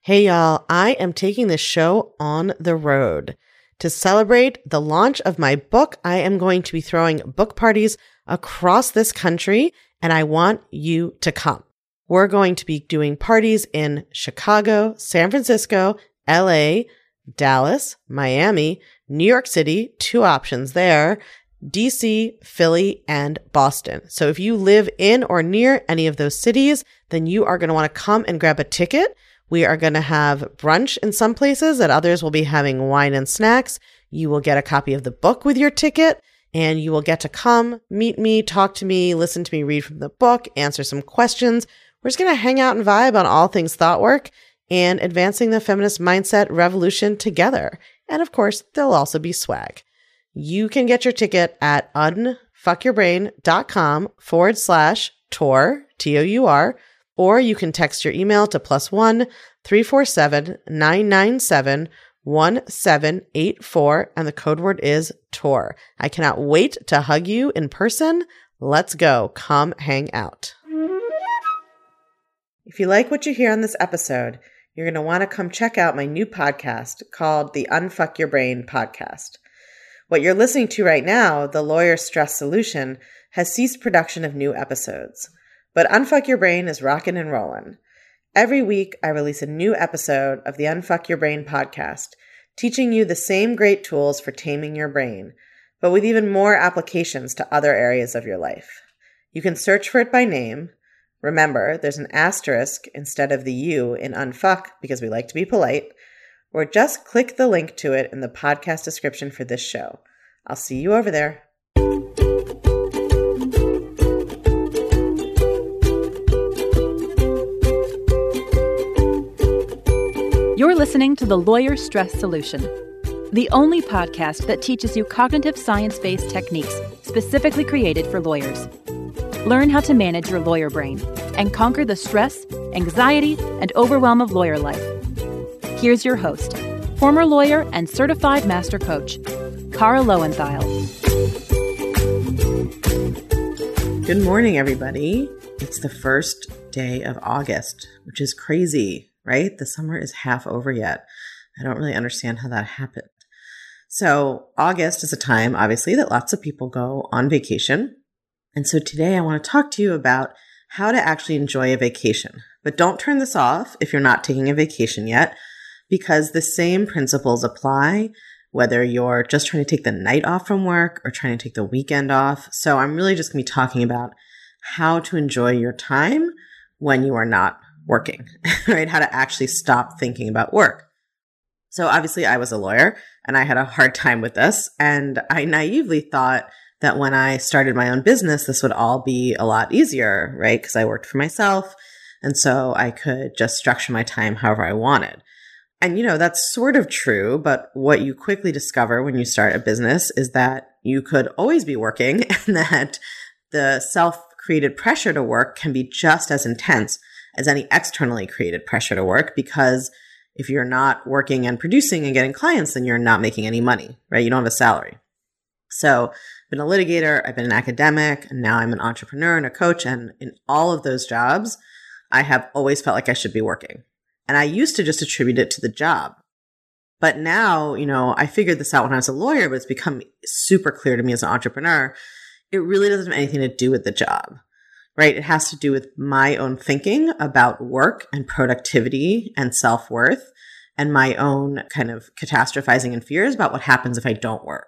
Hey y'all, I am taking this show on the road. To celebrate the launch of my book, I am going to be throwing book parties across this country, and I want you to come. We're going to be doing parties in Chicago, San Francisco, LA, Dallas, Miami, New York City, 2 options there, DC, Philly, and Boston. So if you live in or near any of those cities, then you are going to want to come and grab a ticket. We are going to have brunch in some places, at others we'll be having wine and snacks. You will get a copy of the book with your ticket, and you will get to come, meet me, talk to me, listen to me read from the book, answer some questions. We're just going to hang out and vibe on all things thought work and advancing the feminist mindset revolution together. And of course, there'll also be swag. You can get your ticket at unfuckyourbrain.com/tour, T-O-U-R, or you can text your email to +1 347 997 1784, and the code word is TOUR. I cannot wait to hug you in person. Let's go. Come hang out. If you like what you hear on this episode, you're going to want to come check out my new podcast called the Unfuck Your Brain podcast. What you're listening to right now, The Lawyer Stress Solution, has ceased production of new episodes. But Unfuck Your Brain is rockin' and rollin'. Every week, I release a new episode of the Unfuck Your Brain podcast, teaching you the same great tools for taming your brain, but with even more applications to other areas of your life. You can search for it by name. Remember, there's an asterisk instead of the U in Unfuck because we like to be polite, or just click the link to it in the podcast description for this show. I'll see you over there. You're listening to The Lawyer Stress Solution, the only podcast that teaches you cognitive science-based techniques specifically created for lawyers. Learn how to manage your lawyer brain and conquer the stress, anxiety, and overwhelm of lawyer life. Here's your host, former lawyer and certified master coach, Kara Loewentheil. Good morning, everybody. It's the first day of August, which is crazy. Right? The summer is half over yet. I don't really understand how that happened. So August is a time, obviously, that lots of people go on vacation. And so today I want to talk to you about how to actually enjoy a vacation. But don't turn this off if you're not taking a vacation yet, because the same principles apply whether you're just trying to take the night off from work or trying to take the weekend off. So I'm really just going to be talking about how to enjoy your time when you are not working, right? How to actually stop thinking about work. So obviously I was a lawyer and I had a hard time with this. And I naively thought that when I started my own business, this would all be a lot easier, right? Because I worked for myself. And so I could just structure my time however I wanted. And, that's sort of true. But what you quickly discover when you start a business is that you could always be working and that the self-created pressure to work can be just as intense as any externally created pressure to work, because if you're not working and producing and getting clients, then you're not making any money, right? You don't have a salary. So I've been a litigator, I've been an academic, and now I'm an entrepreneur and a coach. And in all of those jobs, I have always felt like I should be working. And I used to just attribute it to the job. But now, I figured this out when I was a lawyer, but it's become super clear to me as an entrepreneur. It really doesn't have anything to do with the job. Right? It has to do with my own thinking about work and productivity and self-worth and my own kind of catastrophizing and fears about what happens if I don't work.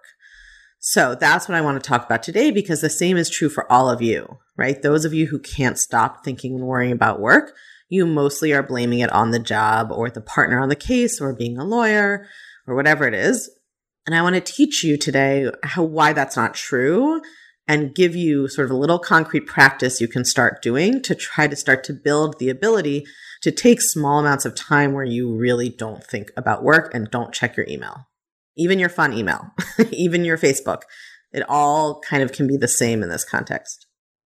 So that's what I want to talk about today, because the same is true for all of you, right? Those of you who can't stop thinking and worrying about work, you mostly are blaming it on the job or the partner on the case or being a lawyer or whatever it is. And I want to teach you today why that's not true, and give you sort of a little concrete practice you can start doing to try to start to build the ability to take small amounts of time where you really don't think about work and don't check your email, even your fun email, even your Facebook. It all kind of can be the same in this context.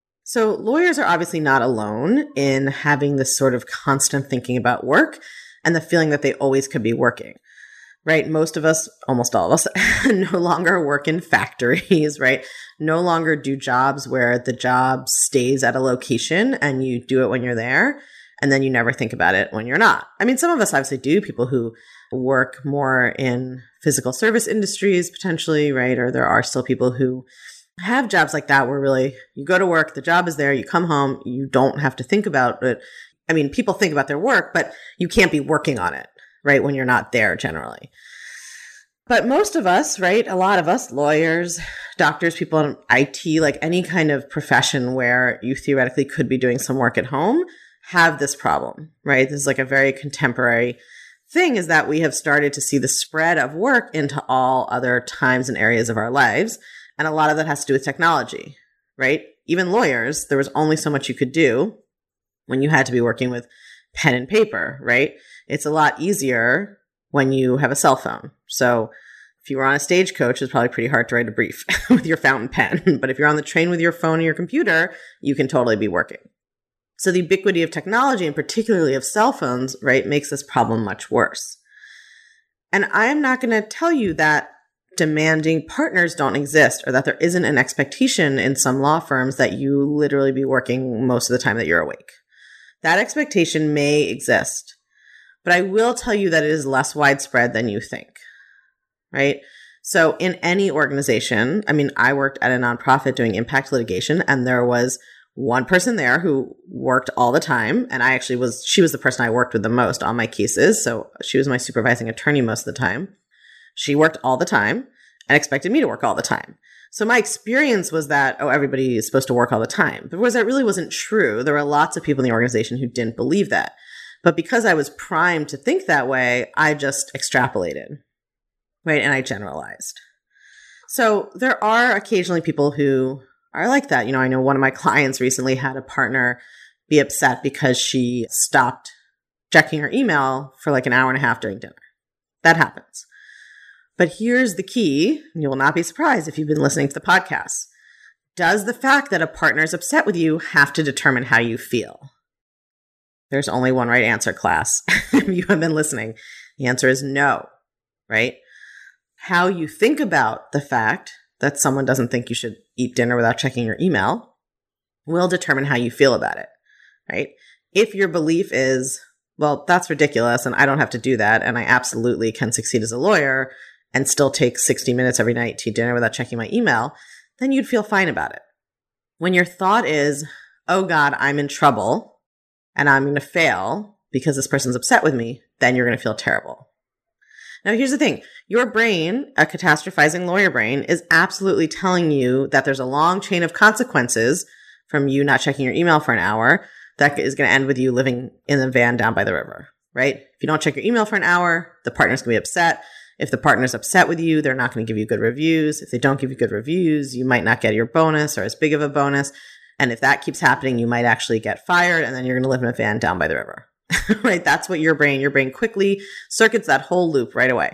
So lawyers are obviously not alone in having this sort of constant thinking about work and the feeling that they always could be working. Right? Most of us, almost all of us, no longer work in factories, right? No longer do jobs where the job stays at a location and you do it when you're there. and then you never think about it when you're not. I mean, some of us obviously do, people who work more in physical service industries potentially, right? Or there are still people who have jobs like that where really you go to work, the job is there, you come home, you don't have to think about it. I mean, people think about their work, but you can't be working on it, right? When you're not there generally. But most of us, right? A lot of us, lawyers, doctors, people in IT, like any kind of profession where you theoretically could be doing some work at home, have this problem, right? This is like a very contemporary thing, is that we have started to see the spread of work into all other times and areas of our lives. And a lot of that has to do with technology, right? Even lawyers, there was only so much you could do when you had to be working with pen and paper, right? It's a lot easier when you have a cell phone. So if you were on a Stagecoach, it's probably pretty hard to write a brief with your fountain pen. But if you're on the train with your phone and your computer, you can totally be working. So the ubiquity of technology, and particularly of cell phones, right, makes this problem much worse. And I'm not going to tell you that demanding partners don't exist, or that there isn't an expectation in some law firms that you literally be working most of the time that you're awake. That expectation may exist, but I will tell you that it is less widespread than you think, right? So in any organization, I mean, I worked at a nonprofit doing impact litigation, and there was one person there who worked all the time. And she was the person I worked with the most on my cases. So she was my supervising attorney most of the time. She worked all the time and expected me to work all the time. So my experience was that, everybody is supposed to work all the time. But that really wasn't true. There were lots of people in the organization who didn't believe that. But because I was primed to think that way, I just extrapolated, right? And I generalized. So there are occasionally people who are like that. I know one of my clients recently had a partner be upset because she stopped checking her email for like an hour and a half during dinner. That happens. But here's the key, and you will not be surprised if you've been listening to the podcast. Does the fact that a partner is upset with you have to determine how you feel? There's only one right answer, class. If you have been listening, the answer is no, right? How you think about the fact that someone doesn't think you should eat dinner without checking your email will determine how you feel about it, right? If your belief is, well, that's ridiculous and I don't have to do that, and I absolutely can succeed as a lawyer and still take 60 minutes every night to eat dinner without checking my email, then you'd feel fine about it. When your thought is, oh God, I'm in trouble and I'm going to fail because this person's upset with me, then you're going to feel terrible. Now, here's the thing. Your brain, a catastrophizing lawyer brain, is absolutely telling you that there's a long chain of consequences from you not checking your email for an hour that is going to end with you living in the van down by the river, right? If you don't check your email for an hour, the partner's going to be upset. If the partner's upset with you, they're not going to give you good reviews. If they don't give you good reviews, you might not get your bonus or as big of a bonus. And if that keeps happening, you might actually get fired, and then you're going to live in a van down by the river. Right? That's what your brain quickly circuits that whole loop right away.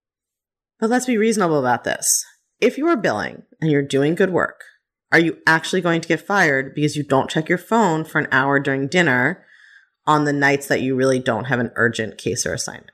But let's be reasonable about this. If you are billing and you're doing good work, are you actually going to get fired because you don't check your phone for an hour during dinner on the nights that you really don't have an urgent case or assignment?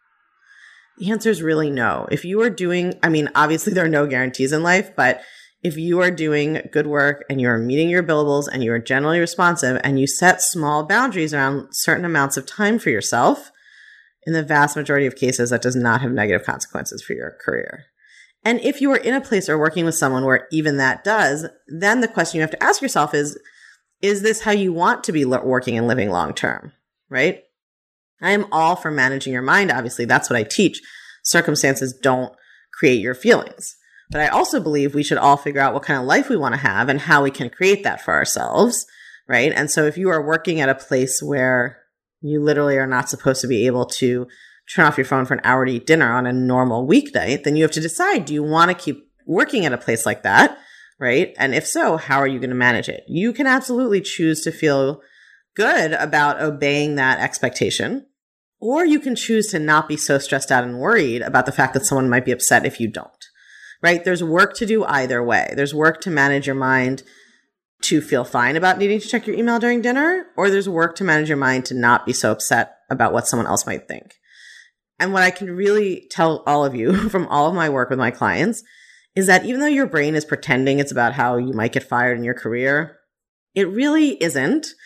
The answer is really no. If you are doing, obviously there are no guarantees in life, but if you are doing good work and you're meeting your billables and you are generally responsive and you set small boundaries around certain amounts of time for yourself, in the vast majority of cases, that does not have negative consequences for your career. And if you are in a place or working with someone where even that does, then the question you have to ask yourself is this how you want to be working and living long term, right? I am all for managing your mind. Obviously, that's what I teach. Circumstances don't create your feelings. But I also believe we should all figure out what kind of life we want to have and how we can create that for ourselves, right? And so if you are working at a place where you literally are not supposed to be able to turn off your phone for an hour to eat dinner on a normal weeknight, then you have to decide, do you want to keep working at a place like that, right? And if so, how are you going to manage it? You can absolutely choose to feel good about obeying that expectation, or you can choose to not be so stressed out and worried about the fact that someone might be upset if you don't. Right? There's work to do either way. There's work to manage your mind to feel fine about needing to check your email during dinner, or there's work to manage your mind to not be so upset about what someone else might think. And what I can really tell all of you from all of my work with my clients is that even though your brain is pretending it's about how you might get fired in your career, it really isn't.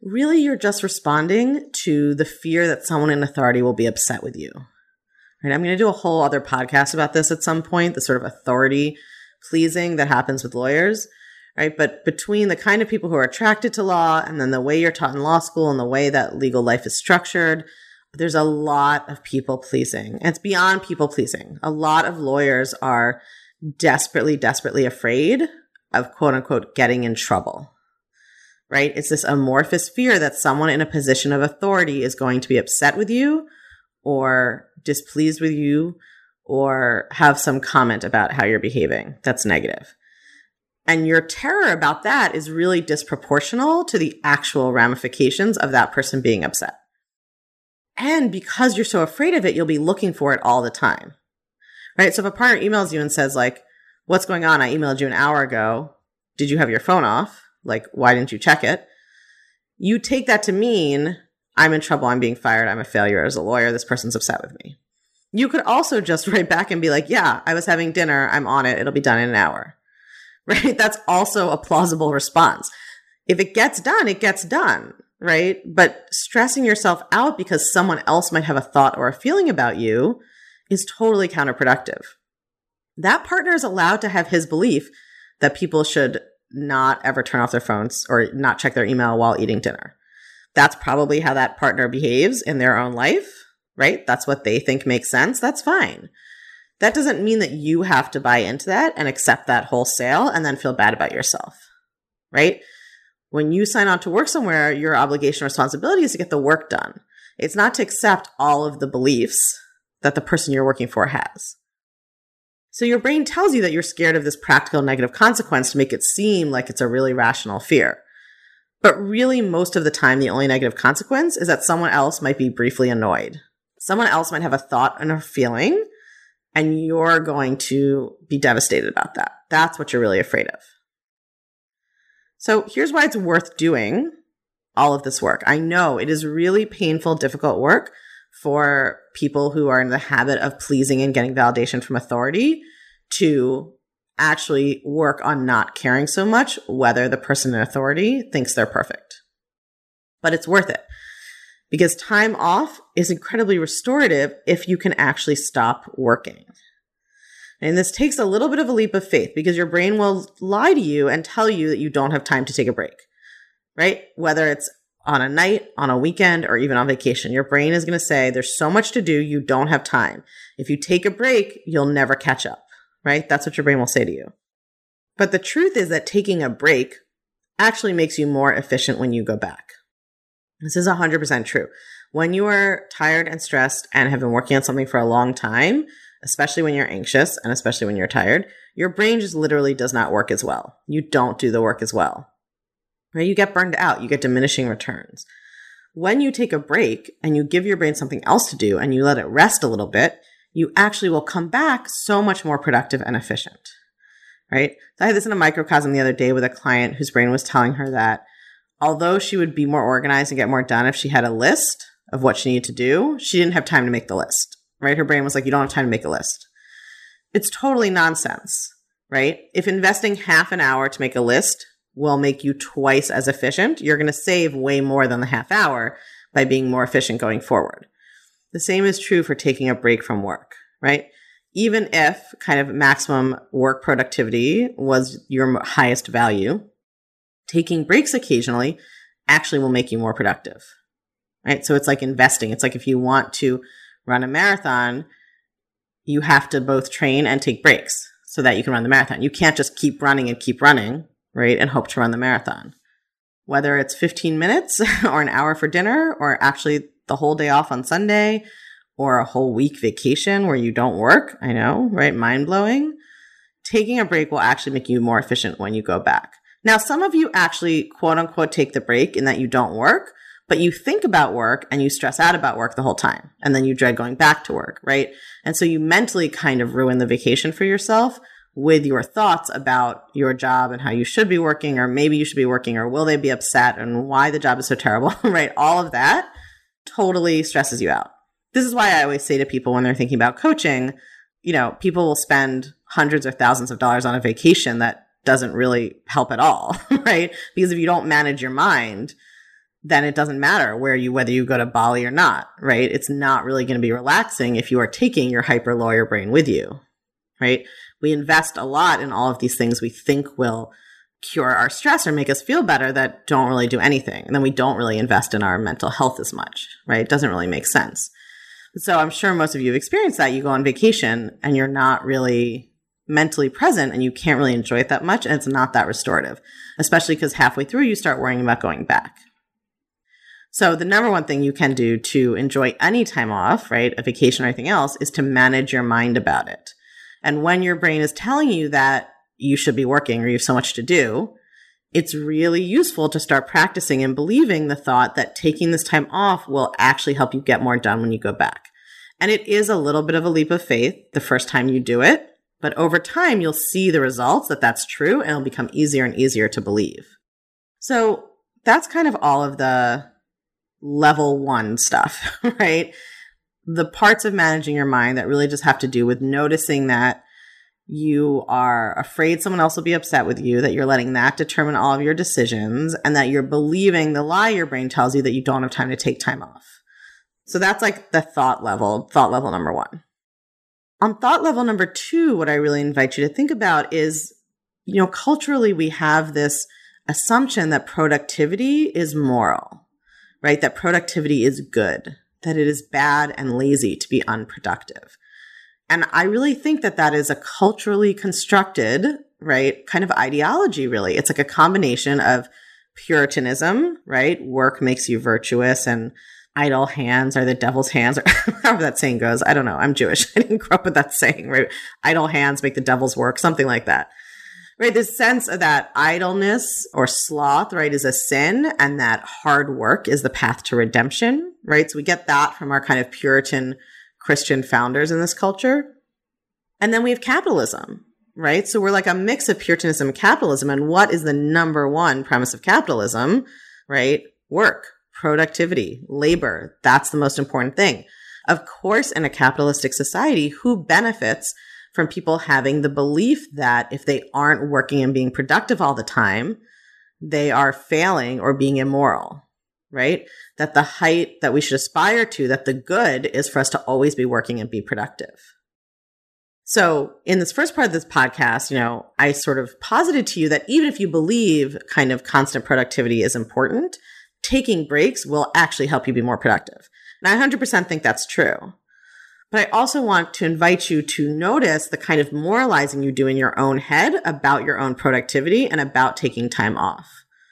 really you're just responding to the fear that someone in authority will be upset with you. Right? I'm going to do a whole other podcast about this at some point, the sort of authority pleasing that happens with lawyers, right? But between the kind of people who are attracted to law and then the way you're taught in law school and the way that legal life is structured, there's a lot of people pleasing. And it's beyond people pleasing. A lot of lawyers are desperately, desperately afraid of quote unquote getting in trouble. Right? It's this amorphous fear that someone in a position of authority is going to be upset with you or displeased with you or have some comment about how you're behaving that's negative. And your terror about that is really disproportional to the actual ramifications of that person being upset. And because you're so afraid of it, you'll be looking for it all the time. Right? So if a partner emails you and says like, what's going on? I emailed you an hour ago. Did you have your phone off? Like, why didn't you check it? You take that to mean I'm in trouble. I'm being fired. I'm a failure as a lawyer. This person's upset with me. You could also just write back and be like, yeah, I was having dinner. I'm on it. It'll be done in an hour. Right? That's also a plausible response. If it gets done, it gets done. Right? But stressing yourself out because someone else might have a thought or a feeling about you is totally counterproductive. That partner is allowed to have his belief that people should not ever turn off their phones or not check their email while eating dinner. That's probably how that partner behaves in their own life, right? That's what they think makes sense. That's fine. That doesn't mean that you have to buy into that and accept that wholesale and then feel bad about yourself, right? When you sign on to work somewhere, your obligation or responsibility is to get the work done. It's not to accept all of the beliefs that the person you're working for has. So your brain tells you that you're scared of this practical negative consequence to make it seem like it's a really rational fear. But really, most of the time, the only negative consequence is that someone else might be briefly annoyed. Someone else might have a thought and a feeling, and you're going to be devastated about that. That's what you're really afraid of. So here's why it's worth doing all of this work. I know it is really painful, difficult work for people who are in the habit of pleasing and getting validation from authority to actually work on not caring so much whether the person in authority thinks they're perfect. But it's worth it because time off is incredibly restorative if you can actually stop working. And this takes a little bit of a leap of faith because your brain will lie to you and tell you that you don't have time to take a break, right? Whether it's on a night, on a weekend, or even on vacation, your brain is going to say, there's so much to do, you don't have time. If you take a break, you'll never catch up, right? That's what your brain will say to you. But the truth is that taking a break actually makes you more efficient when you go back. This is 100% true. When you are tired and stressed and have been working on something for a long time, especially when you're anxious and especially when you're tired, your brain just literally does not work as well. You don't do the work as well. Right? You get burned out. You get diminishing returns. When you take a break and you give your brain something else to do and you let it rest a little bit, you actually will come back so much more productive and efficient. Right? So I had this in a microcosm the other day with a client whose brain was telling her that although she would be more organized and get more done if she had a list of what she needed to do, she didn't have time to make the list. Right? Her brain was like, you don't have time to make a list. It's totally nonsense. Right? If investing half an hour to make a list will make you twice as efficient, you're going to save way more than the half hour by being more efficient going forward. The same is true for taking a break from work, right? Even if kind of maximum work productivity was your highest value, taking breaks occasionally actually will make you more productive, right? So it's like investing. It's like if you want to run a marathon, you have to both train and take breaks so that you can run the marathon. You can't just keep running, right, and hope to run the marathon. Whether it's 15 minutes or an hour for dinner or actually the whole day off on Sunday or a whole week vacation where you don't work, I know, right, mind-blowing. Taking a break will actually make you more efficient when you go back. Now, some of you actually, quote unquote, take the break in that you don't work, but you think about work and you stress out about work the whole time. And then you dread going back to work, right? And so you mentally kind of ruin the vacation for yourself with your thoughts about your job and how you should be working, or maybe you should be working, or will they be upset and why the job is so terrible, right? All of that totally stresses you out. This is why I always say to people when they're thinking about coaching, you know, people will spend hundreds or thousands of dollars on a vacation that doesn't really help at all, right? Because if you don't manage your mind, then it doesn't matter whether you go to Bali or not, right? It's not really going to be relaxing if you are taking your hyper lawyer brain with you, right? We invest a lot in all of these things we think will cure our stress or make us feel better that don't really do anything. And then we don't really invest in our mental health as much, right? It doesn't really make sense. So I'm sure most of you have experienced that. You go on vacation and you're not really mentally present and you can't really enjoy it that much. And it's not that restorative, especially because halfway through you start worrying about going back. So the number one thing you can do to enjoy any time off, right, a vacation or anything else, is to manage your mind about it. And when your brain is telling you that you should be working or you have so much to do, it's really useful to start practicing and believing the thought that taking this time off will actually help you get more done when you go back. And it is a little bit of a leap of faith the first time you do it, but over time you'll see the results that that's true and it'll become easier and easier to believe. So that's kind of all of the level 1 stuff, right? The parts of managing your mind that really just have to do with noticing that you are afraid someone else will be upset with you, that you're letting that determine all of your decisions, and that you're believing the lie your brain tells you that you don't have time to take time off. So that's like the thought level number 1. On thought level number 2, what I really invite you to think about is, culturally we have this assumption that productivity is moral, right? That productivity is good, that it is bad and lazy to be unproductive. And I really think that that is a culturally constructed, right, kind of ideology, really. It's like a combination of Puritanism, right? Work makes you virtuous and idle hands are the devil's hands, or however that saying goes. I don't know. I'm Jewish. I didn't grow up with that saying, right? Idle hands make the devil's work, something like that. Right? This sense of that idleness or sloth, right, is a sin, and that hard work is the path to redemption, right? So we get that from our kind of Puritan Christian founders in this culture. And then we have capitalism, right? So we're like a mix of Puritanism and capitalism. And what is the number 1 premise of capitalism, right? Work, productivity, labor. That's the most important thing. Of course, in a capitalistic society, who benefits from people having the belief that if they aren't working and being productive all the time, they are failing or being immoral, right? That the height that we should aspire to, that the good is for us to always be working and be productive. So in this first part of this podcast, I sort of posited to you that even if you believe kind of constant productivity is important, taking breaks will actually help you be more productive. And I 100% think that's true. But I also want to invite you to notice the kind of moralizing you do in your own head about your own productivity and about taking time off,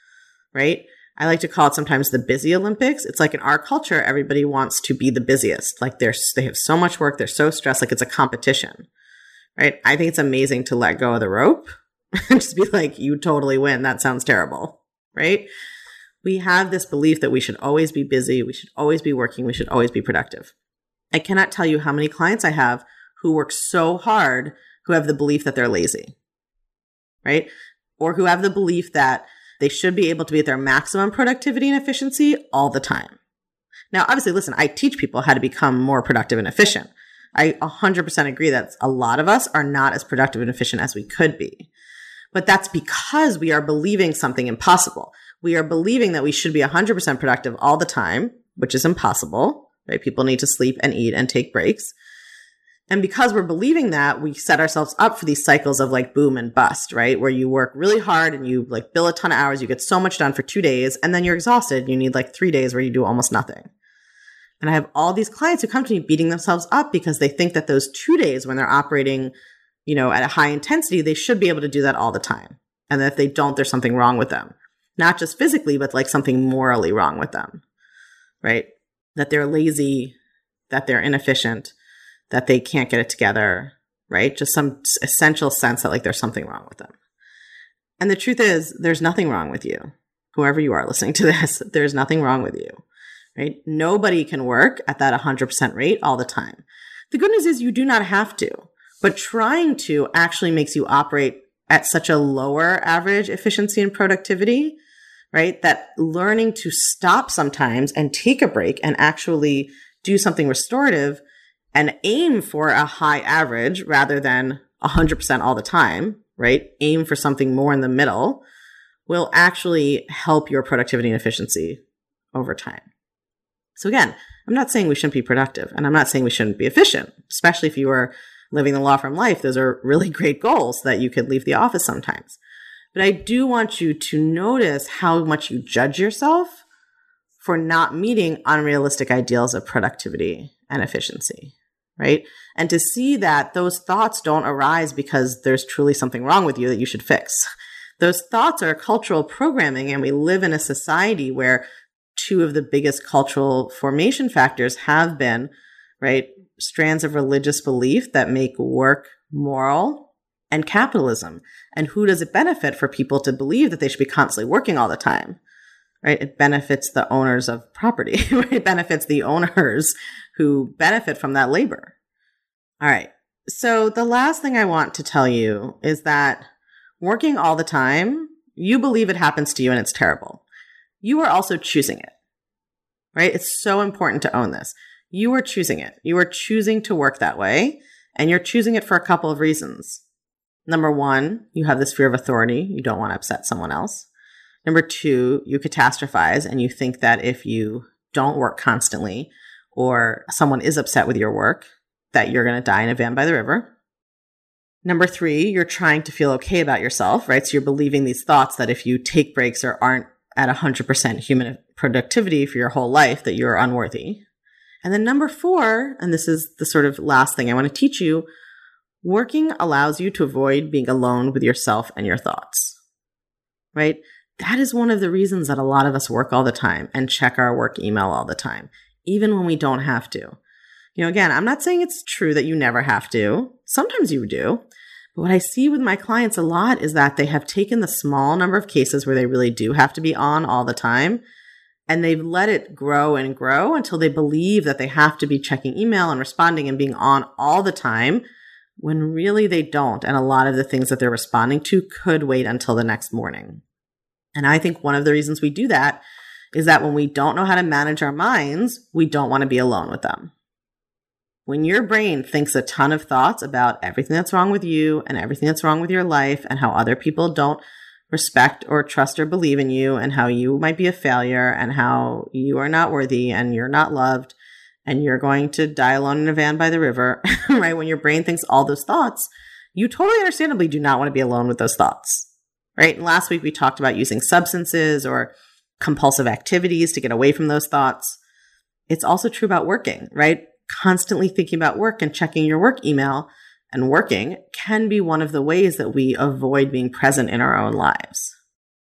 right? I like to call it sometimes the busy Olympics. It's like in our culture, everybody wants to be the busiest. Like they have so much work. They're so stressed. Like it's a competition, right? I think it's amazing to let go of the rope and just be like, you totally win. That sounds terrible, right? We have this belief that we should always be busy. We should always be working. We should always be productive. I cannot tell you how many clients I have who work so hard who have the belief that they're lazy, right? Or who have the belief that they should be able to be at their maximum productivity and efficiency all the time. Now, obviously, listen, I teach people how to become more productive and efficient. I 100% agree that a lot of us are not as productive and efficient as we could be. But that's because we are believing something impossible. We are believing that we should be 100% productive all the time, which is impossible. Right? People need to sleep and eat and take breaks. And because we're believing that, we set ourselves up for these cycles of like boom and bust, right? Where you work really hard and you like bill a ton of hours, you get so much done for 2 days, and then you're exhausted. You need like 3 days where you do almost nothing. And I have all these clients who come to me beating themselves up because they think that those 2 days when they're operating, at a high intensity, they should be able to do that all the time. And that if they don't, there's something wrong with them. Not just physically, but like something morally wrong with them, right? That they're lazy, that they're inefficient, that they can't get it together, right? Just some essential sense that like there's something wrong with them. And the truth is, there's nothing wrong with you. Whoever you are listening to this, there's nothing wrong with you, right? Nobody can work at that 100% rate all the time. The good news is you do not have to, but trying to actually makes you operate at such a lower average efficiency and productivity, right? That learning to stop sometimes and take a break and actually do something restorative and aim for a high average rather than 100% all the time, right? Aim for something more in the middle will actually help your productivity and efficiency over time. So again, I'm not saying we shouldn't be productive, and I'm not saying we shouldn't be efficient, especially if you are living the law firm life. Those are really great goals that you could leave the office sometimes. But I do want you to notice how much you judge yourself for not meeting unrealistic ideals of productivity and efficiency, right? And to see that those thoughts don't arise because there's truly something wrong with you that you should fix. Those thoughts are cultural programming, and we live in a society where two of the biggest cultural formation factors have been, right, strands of religious belief that make work moral and capitalism. And who does it benefit for people to believe that they should be constantly working all the time, right? It benefits the owners of property. It benefits the owners who benefit from that labor. All right. So the last thing I want to tell you is that working all the time, you believe it happens to you and it's terrible. You are also choosing it, right? It's so important to own this. You are choosing it. You are choosing to work that way, and you're choosing it for a couple of reasons. Number one, you have this fear of authority. You don't want to upset someone else. Number two, you catastrophize and you think that if you don't work constantly or someone is upset with your work, that you're going to die in a van by the river. Number three, you're trying to feel okay about yourself, right? So you're believing these thoughts that if you take breaks or aren't at 100% human productivity for your whole life, that you're unworthy. And then number four, and this is the sort of last thing I want to teach you, working allows you to avoid being alone with yourself and your thoughts, right? That is one of the reasons that a lot of us work all the time and check our work email all the time, even when we don't have to. You know, again, I'm not saying it's true that you never have to. Sometimes you do. But what I see with my clients a lot is that they have taken the small number of cases where they really do have to be on all the time, and they've let it grow and grow until they believe that they have to be checking email and responding and being on all the time, when really they don't. And a lot of the things that they're responding to could wait until the next morning. And I think one of the reasons we do that is that when we don't know how to manage our minds, we don't want to be alone with them. When your brain thinks a ton of thoughts about everything that's wrong with you and everything that's wrong with your life and how other people don't respect or trust or believe in you and how you might be a failure and how you are not worthy and you're not loved and you're going to die alone in a van by the river, right? When your brain thinks all those thoughts, you totally understandably do not want to be alone with those thoughts, right? And last week we talked about using substances or compulsive activities to get away from those thoughts. It's also true about working, right? Constantly thinking about work and checking your work email and working can be one of the ways that we avoid being present in our own lives.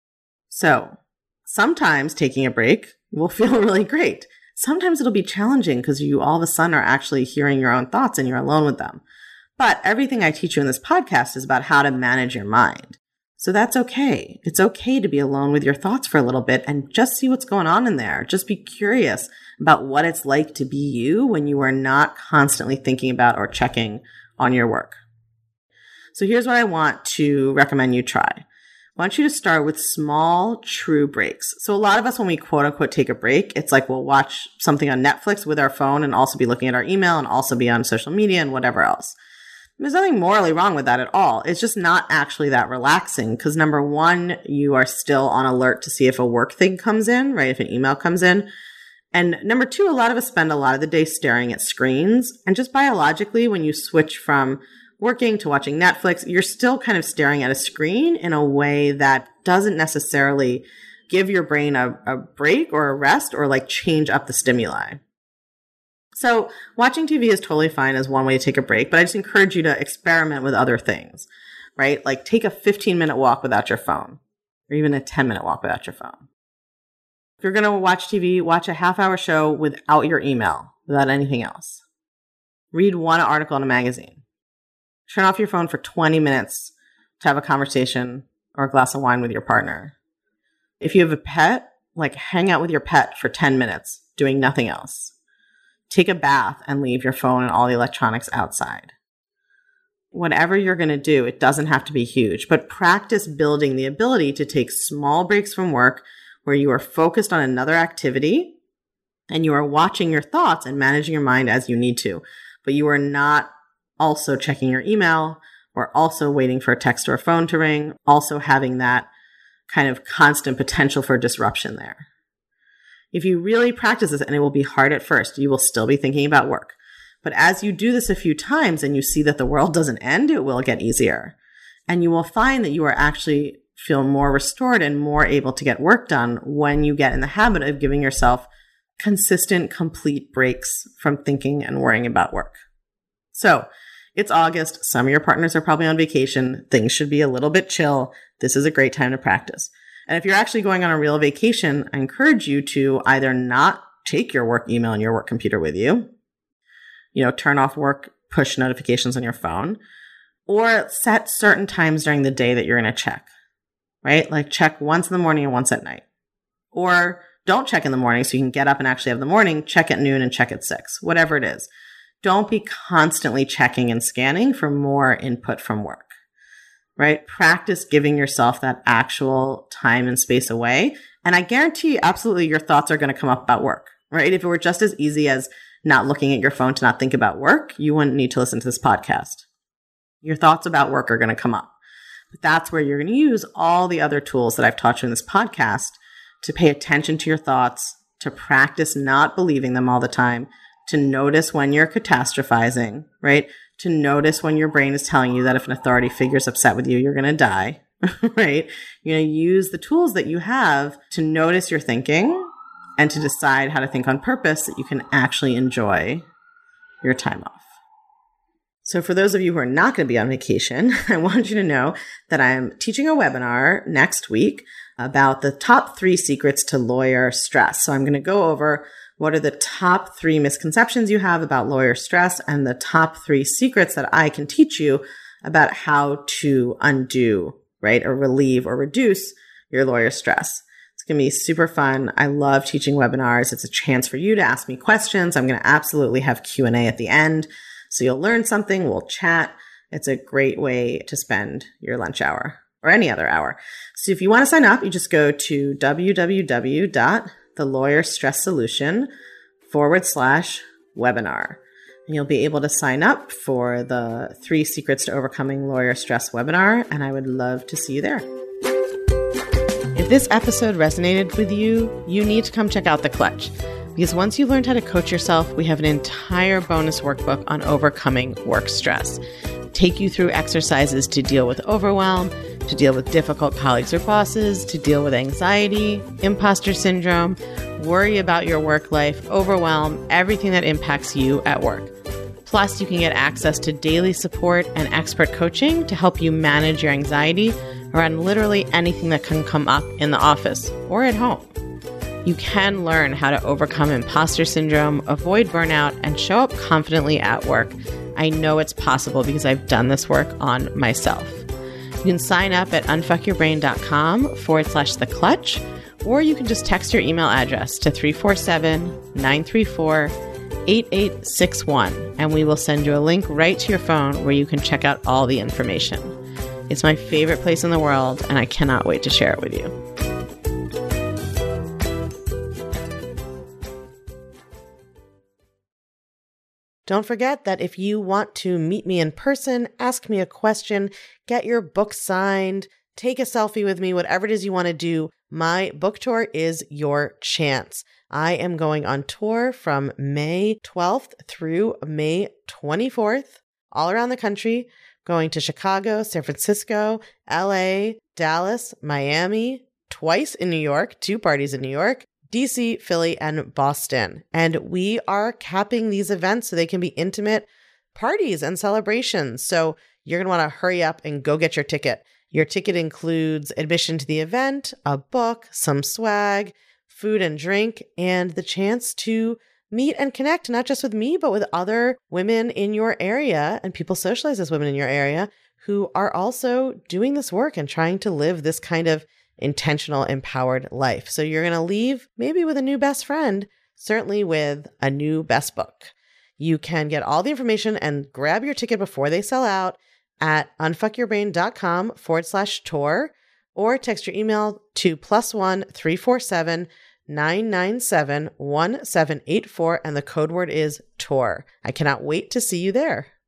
So sometimes taking a break will feel really great. Sometimes it'll be challenging because you all of a sudden are actually hearing your own thoughts and you're alone with them. But everything I teach you in this podcast is about how to manage your mind. So that's okay. It's okay to be alone with your thoughts for a little bit and just see what's going on in there. Just be curious about what it's like to be you when you are not constantly thinking about or checking on your work. So here's what I want to recommend you try. I want you to start with small, true breaks. So a lot of us, when we quote unquote take a break, it's like we'll watch something on Netflix with our phone and also be looking at our email and also be on social media and whatever else. There's nothing morally wrong with that at all. It's just not actually that relaxing because number one, you are still on alert to see if a work thing comes in, right? If an email comes in. And number two, a lot of us spend a lot of the day staring at screens. And just biologically, when you switch from working to watching Netflix, you're still kind of staring at a screen in a way that doesn't necessarily give your brain a break or a rest or like change up the stimuli. So watching TV is totally fine as one way to take a break, but I just encourage you to experiment with other things, right? Like take a 15-minute walk without your phone or even a 10-minute walk without your phone. If you're going to watch TV, watch a half-hour show without your email, without anything else. Read one article in a magazine. Turn off your phone for 20 minutes to have a conversation or a glass of wine with your partner. If you have a pet, like hang out with your pet for 10 minutes doing nothing else. Take a bath and leave your phone and all the electronics outside. Whatever you're going to do, it doesn't have to be huge, but practice building the ability to take small breaks from work where you are focused on another activity and you are watching your thoughts and managing your mind as you need to, but you are not also checking your email or also waiting for a text or a phone to ring, also having that kind of constant potential for disruption there. If you really practice this, and it will be hard at first, you will still be thinking about work. But as you do this a few times and you see that the world doesn't end, it will get easier. And you will find that you are actually feel more restored and more able to get work done when you get in the habit of giving yourself consistent, complete breaks from thinking and worrying about work. So it's August. Some of your partners are probably on vacation. Things should be a little bit chill. This is a great time to practice. And if you're actually going on a real vacation, I encourage you to either not take your work email and your work computer with you, turn off work push notifications on your phone, or set certain times during the day that you're going to check, right? Like check once in the morning and once at night. Or don't check in the morning so you can get up and actually have the morning, check at noon and check at 6, whatever it is. Don't be constantly checking and scanning for more input from work, right? Practice giving yourself that actual time and space away. And I guarantee you, absolutely, your thoughts are going to come up about work, right? If it were just as easy as not looking at your phone to not think about work, you wouldn't need to listen to this podcast. Your thoughts about work are going to come up. But that's where you're going to use all the other tools that I've taught you in this podcast to pay attention to your thoughts, to practice not believing them all the time, to notice when you're catastrophizing, right? To notice when your brain is telling you that if an authority figure is upset with you, you're going to die, right? You're going to use the tools that you have to notice your thinking and to decide how to think on purpose that you can actually enjoy your time off. So for those of you who are not going to be on vacation, I want you to know that I'm teaching a webinar next week about the top 3 secrets to lawyer stress. So I'm going to go over what are the top 3 misconceptions you have about lawyer stress and the top 3 secrets that I can teach you about how to undo, right, or relieve or reduce your lawyer stress. It's going to be super fun. I love teaching webinars. It's a chance for you to ask me questions. I'm going to absolutely have Q&A at the end. So you'll learn something. We'll chat. It's a great way to spend your lunch hour or any other hour. So if you want to sign up, you just go to www.thelawyerstress.solution/webinar. And you'll be able to sign up for the 3 Secrets to Overcoming Lawyer Stress webinar. And I would love to see you there. If this episode resonated with you, you need to come check out The Clutch. Because once you've learned how to coach yourself, we have an entire bonus workbook on overcoming work stress. Take you through exercises to deal with overwhelm, to deal with difficult colleagues or bosses, to deal with anxiety, imposter syndrome, worry about your work life, overwhelm, everything that impacts you at work. Plus, you can get access to daily support and expert coaching to help you manage your anxiety around literally anything that can come up in the office or at home. You can learn how to overcome imposter syndrome, avoid burnout, and show up confidently at work. I know it's possible because I've done this work on myself. You can sign up at unfuckyourbrain.com/theclutch, or you can just text your email address to 347-934-8861, and we will send you a link right to your phone where you can check out all the information. It's my favorite place in the world, and I cannot wait to share it with you. Don't forget that if you want to meet me in person, ask me a question, get your book signed, take a selfie with me, whatever it is you want to do, my book tour is your chance. I am going on tour from May 12th through May 24th, all around the country, going to Chicago, San Francisco, LA, Dallas, Miami, twice in New York, 2 parties in New York, DC, Philly, and Boston. And we are capping these events so they can be intimate parties and celebrations. So you're going to want to hurry up and go get your ticket. Your ticket includes admission to the event, a book, some swag, food and drink, and the chance to meet and connect, not just with me, but with other women in your area and people socialized as women in your area who are also doing this work and trying to live this kind of intentional, empowered life. So you're going to leave maybe with a new best friend, certainly with a new best book. You can get all the information and grab your ticket before they sell out at unfuckyourbrain.com/tour, or text your email to +1 347 997 1784, and the code word is tour. I cannot wait to see you there.